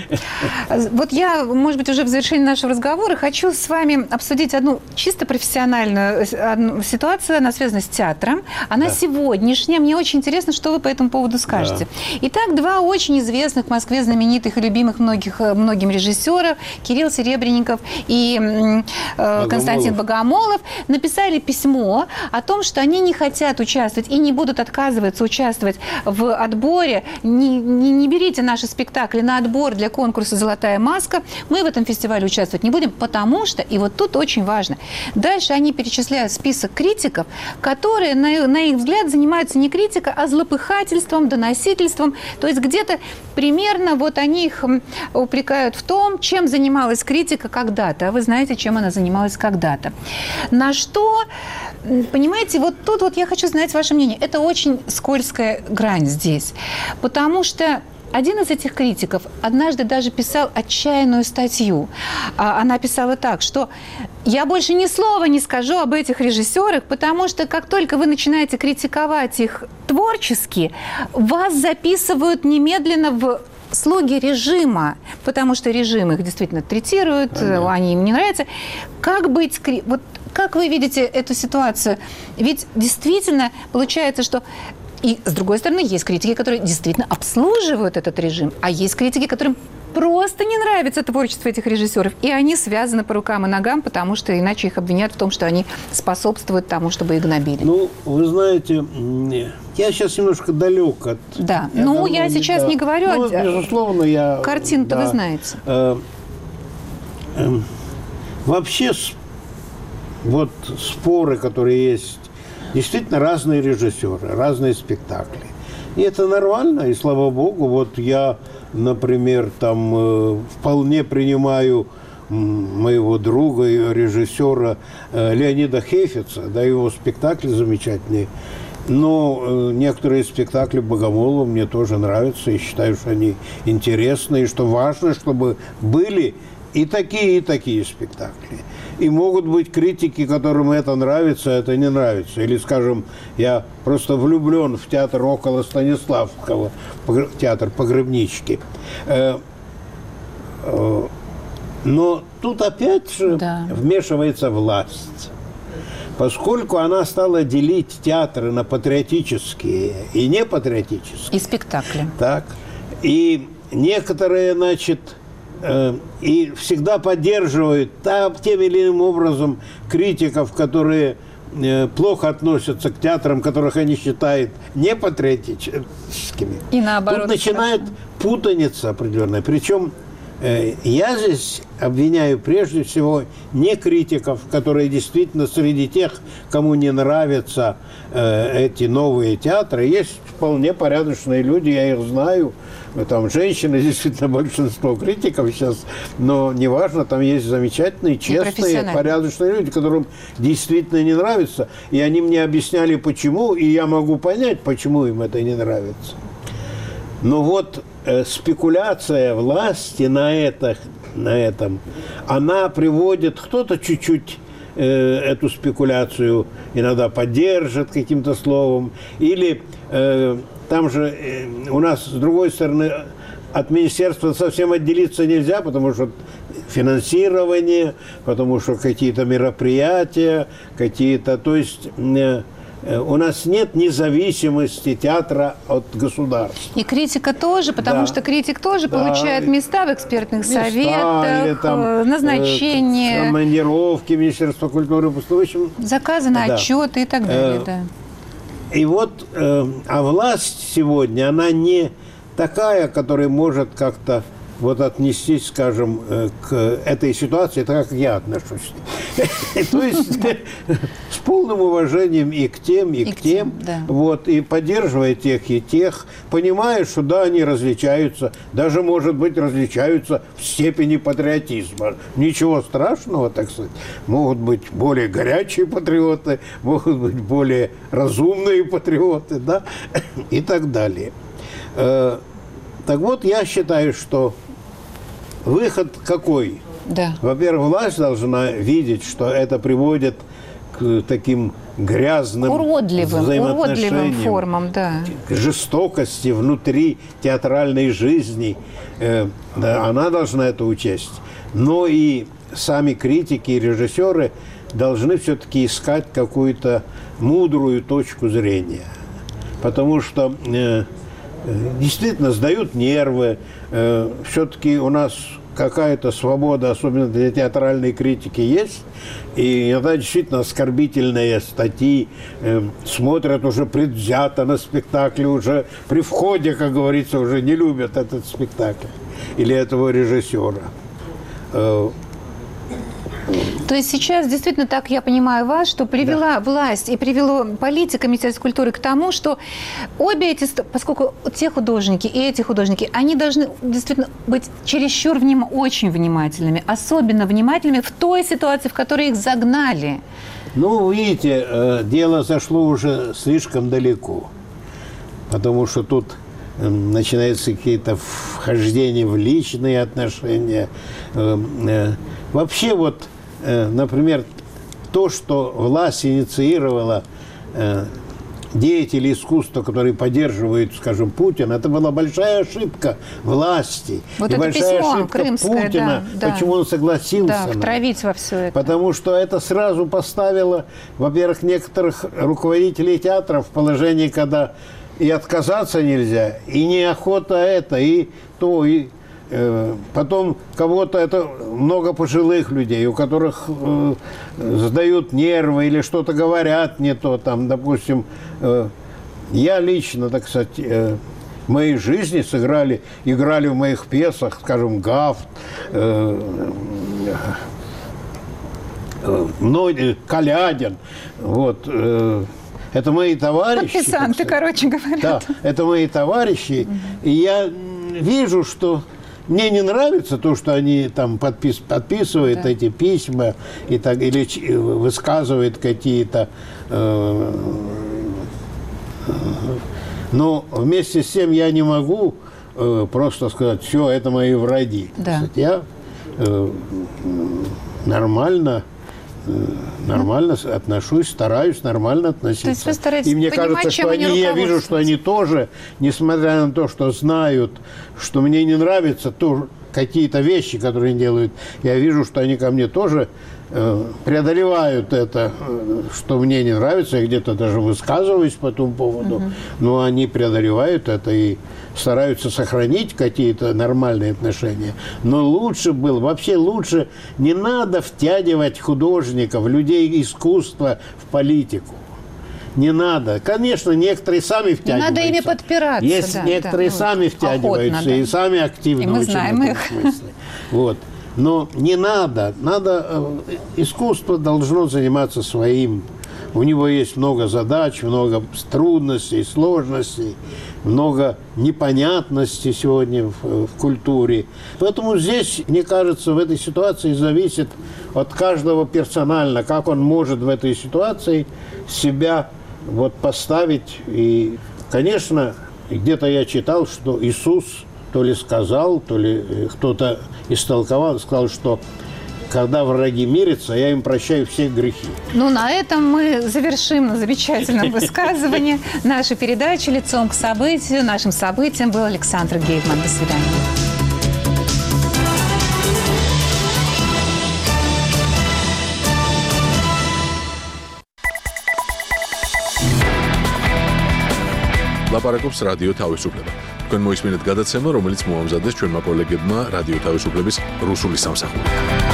Вот я, может быть, уже в завершении нашего разговора хочу с вами обсудить одну чисто профессиональную одну ситуацию. Она связана с театром. Она да. сегодняшняя. Мне очень интересно, что вы по этому поводу скажете. Да. Итак, два очень известных в Москве знаменитых и любимых многих, многим режиссеров, Кирилл Серебренников и э, Богомолов. Константин Богомолов, написали письмо о том, что они не хотят участвовать и не будут отказываться участвовать в отборе. Не, не, не берите наши спектакли на отбор для конкурса «Золотая маска». Мы в этом фестивале участвовать не будем, потому что, и вот тут очень важно, дальше они перечисляют список критиков, которые, на, на их взгляд, занимаются не критикой, а злопыхательством, доносительством. То есть где-то примерно вот они их упрекают в том, чем занималась критика когда-то. А вы знаете, чем она занималась когда-то. На что... Понимаете, вот тут вот я хочу знать ваше мнение. Это очень скользкая грань здесь. Потому что один из этих критиков однажды даже писал отчаянную статью. Она писала так, что я больше ни слова не скажу об этих режиссерах, потому что как только вы начинаете критиковать их творчески, вас записывают немедленно в слуги режима, потому что режим их действительно третирует, ага. они им не нравятся. Как быть... Вот как вы видите эту ситуацию? Ведь действительно получается, что... И, с другой стороны, есть критики, которые действительно обслуживают этот режим, а есть критики, которым просто не нравится творчество этих режиссеров, и они связаны по рукам и ногам, потому что иначе их обвинят в том, что они способствуют тому, чтобы их гнобили. Ну, вы знаете, я сейчас немножко далек от... Да, я ну, я сейчас да. не говорю... Ну, безусловно, я... Картину-то да, вы знаете. Э, э, вообще, вот споры, которые есть, действительно разные режиссеры, разные спектакли. И это нормально, и слава богу. Вот я, например, там э, вполне принимаю моего друга и режиссера э, Леонида Хейфица, да, его спектакли замечательные. Но э, некоторые спектакли Богомолова мне тоже нравятся, и считаю, что они интересны, и что важно, чтобы были и такие, и такие спектакли. И могут быть критики, которым это нравится, это не нравится. Или, скажем, я просто влюблен в театр около Станиславского, театр Погребнички. Но тут опять же да. вмешивается власть. Поскольку она стала делить театры на патриотические и непатриотические. И спектакли. Так. И некоторые, значит... и всегда поддерживают тем или иным образом критиков, которые плохо относятся к театрам, которых они считают непатриотическими. И наоборот. Тут начинает путаница определенная. Причем я здесь обвиняю прежде всего не критиков, которые действительно среди тех, кому не нравятся э, эти новые театры, есть вполне порядочные люди, я их знаю. Там женщины, действительно, большинство критиков сейчас, но неважно, там есть замечательные, честные, порядочные люди, которым действительно не нравится. И они мне объясняли, почему, и я могу понять, почему им это не нравится. Но вот э, спекуляция власти на, это, на этом, она приводит, кто-то чуть-чуть э, эту спекуляцию иногда поддержит каким-то словом, или э, там же э, у нас, с другой стороны, от министерства совсем отделиться нельзя, потому что финансирование, потому что какие-то мероприятия, какие-то, то есть... Э, у нас нет независимости театра от государства. И критика тоже, потому да. что критик тоже да. получает места в экспертных места, советах, или там, назначения. Э, командировки Министерства культуры. В общем, заказы на да. отчеты и так далее. Э, да. И вот, э, а власть сегодня, она не такая, которая может как-то вот отнестись, скажем, к этой ситуации, так как я отношусь. То есть с полным уважением и к тем, и к тем, вот, и поддерживая тех и тех, понимая, что да, они различаются, даже, может быть, различаются в степени патриотизма. Ничего страшного, так сказать. Могут быть более горячие патриоты, могут быть более разумные патриоты, да, и так далее. Так вот, я считаю, что выход какой? Да. Во-первых, власть должна видеть, что это приводит к таким грязным уродливым, взаимоотношениям, уродливым формам, да. к жестокости внутри театральной жизни. Э, да, она должна это учесть. Но и сами критики и режиссеры должны все-таки искать какую-то мудрую точку зрения. Потому что э, действительно сдают нервы. Э, все-таки у нас какая-то свобода, особенно для театральной критики, есть. И иногда действительно оскорбительные статьи э, смотрят уже предвзято на спектакль, уже при входе, как говорится, уже не любят этот спектакль или этого режиссера. Э, То есть сейчас действительно, так я понимаю вас, что привела да. власть и привело политика Министерства культуры к тому, что обе эти, поскольку те художники и эти художники, они должны действительно быть чересчур вним, очень внимательными, особенно внимательными в той ситуации, в которой их загнали. Ну, видите, дело зашло уже слишком далеко, потому что тут начинаются какие-то вхождения в личные отношения. Вообще вот, например, то, что власть инициировала деятели искусства, которые поддерживают, скажем, Путина, это была большая ошибка власти. Вот и это большая письмо ошибка крымское, Путина, да, почему да. он согласился. Да, втравить во все это. Потому что это сразу поставило, во-первых, некоторых руководителей театров в положении, когда и отказаться нельзя, и неохота это, и то, и э, потом кого-то, это много пожилых людей, у которых э, сдают нервы или что-то говорят не то, там, допустим, э, я лично, так сказать, э, в моей жизни сыграли, играли в моих пьесах, скажем, Гафт, э, э, многие, Калядин, вот, э, это мои товарищи. Подписанты, короче говоря. Да, это мои товарищи. Угу. И я вижу, что мне не нравится то, что они там подпис, подписывают да. эти письма и так, или высказывают какие-то... Э, но вместе с тем я не могу э, просто сказать, все, это мои враги. Да. Я э, нормально... нормально отношусь, стараюсь нормально относиться. То есть вы стараетесь и мне понимать, кажется, что они, я вижу, что они тоже, несмотря на то, что знают, что мне не нравятся то, какие-то вещи, которые они делают, я вижу, что они ко мне тоже э, преодолевают это, э, что мне не нравится, я где-то даже высказываюсь по этому поводу, угу. но они преодолевают это и стараются сохранить какие-то нормальные отношения. Но лучше было, вообще лучше не надо втягивать художников, людей искусства в политику. Не надо. Конечно, некоторые сами втягиваются. Не надо ими подпираться. Есть да, некоторые да, сами вот, втягиваются охотно, и да. сами активно. И мы знаем их. Вот. Но не надо. Надо. Искусство должно заниматься своим. У него есть много задач, много трудностей, сложностей, много непонятностей сегодня в, в культуре. Поэтому здесь, мне кажется, в этой ситуации зависит от каждого персонально, как он может в этой ситуации себя вот поставить. И, конечно, где-то я читал, что Иисус то ли сказал, то ли кто-то истолковал, сказал, что когда враги мирятся, я им прощаю все грехи. Ну, на этом мы завершим на замечательном высказывании нашу передачу «Лицом к событию». Нашим событием был Александр Гейдман. До свидания. ლაპარაკობს რადიო თავისუფლება. თქვენ მოისმინეთ გადაცემა, რომელიც მოამზადეს ჩვენმა კოლეგებმა რადიო თავისუფლების რუსული სამსახურიდან.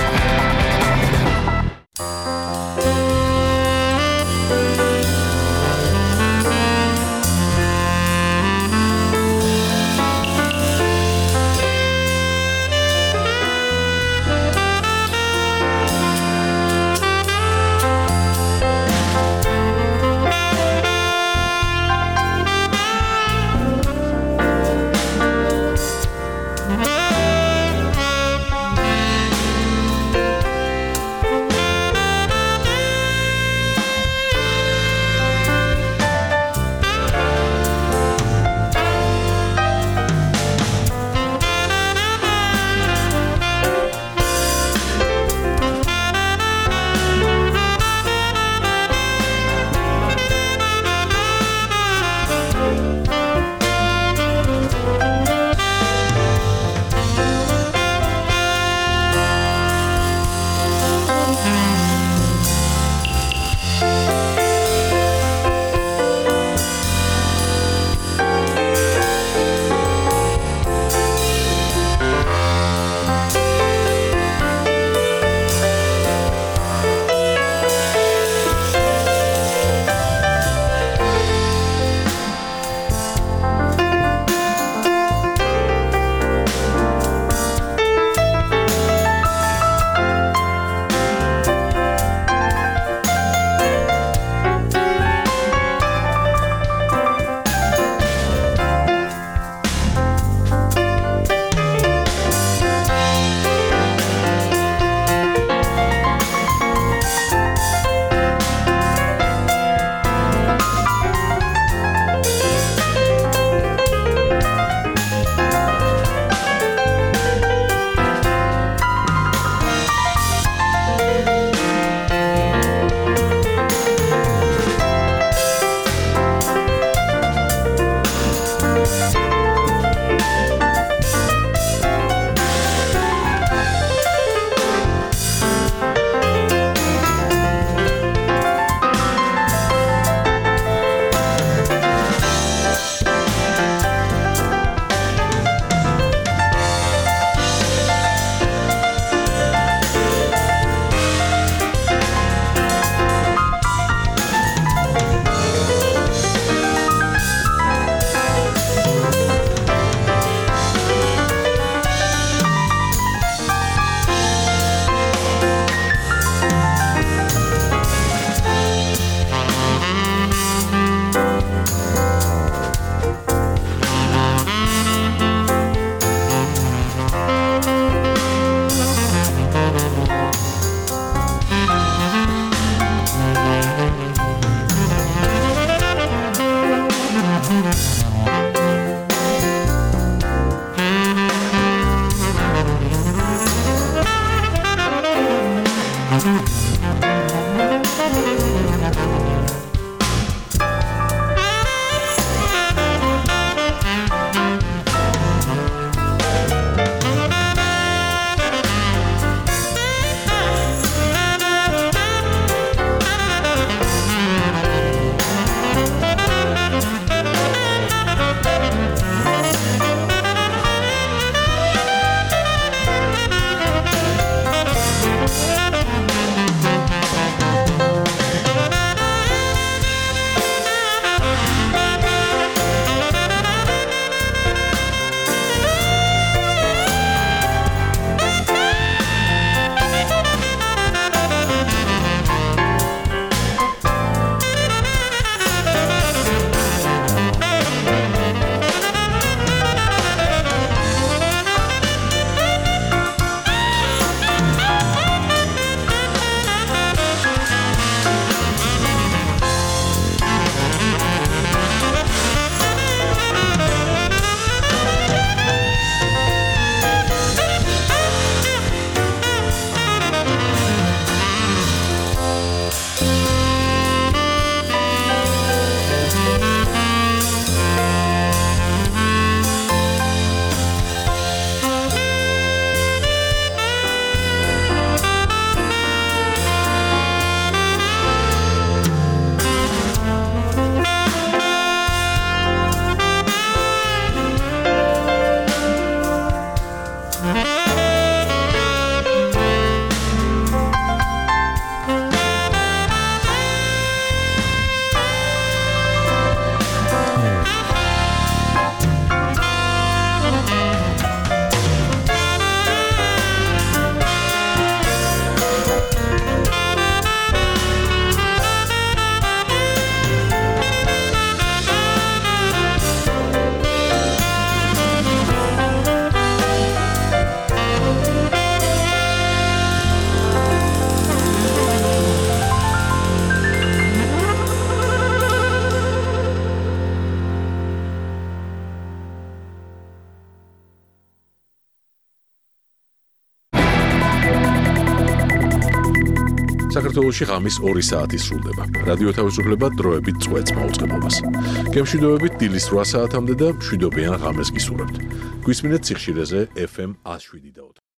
საქართველოში ღამის ორი საათი სრულდება. რადიო თავისუფლება დროებით წვეთს მაუწყებლობას. გემშვიდობებით დილის რვა საათამდე და მშვიდობიან ღამეს გისურვებთ. გვისმინეთ სიხშირეზე ეფ ემ one oh seven და ოთხ.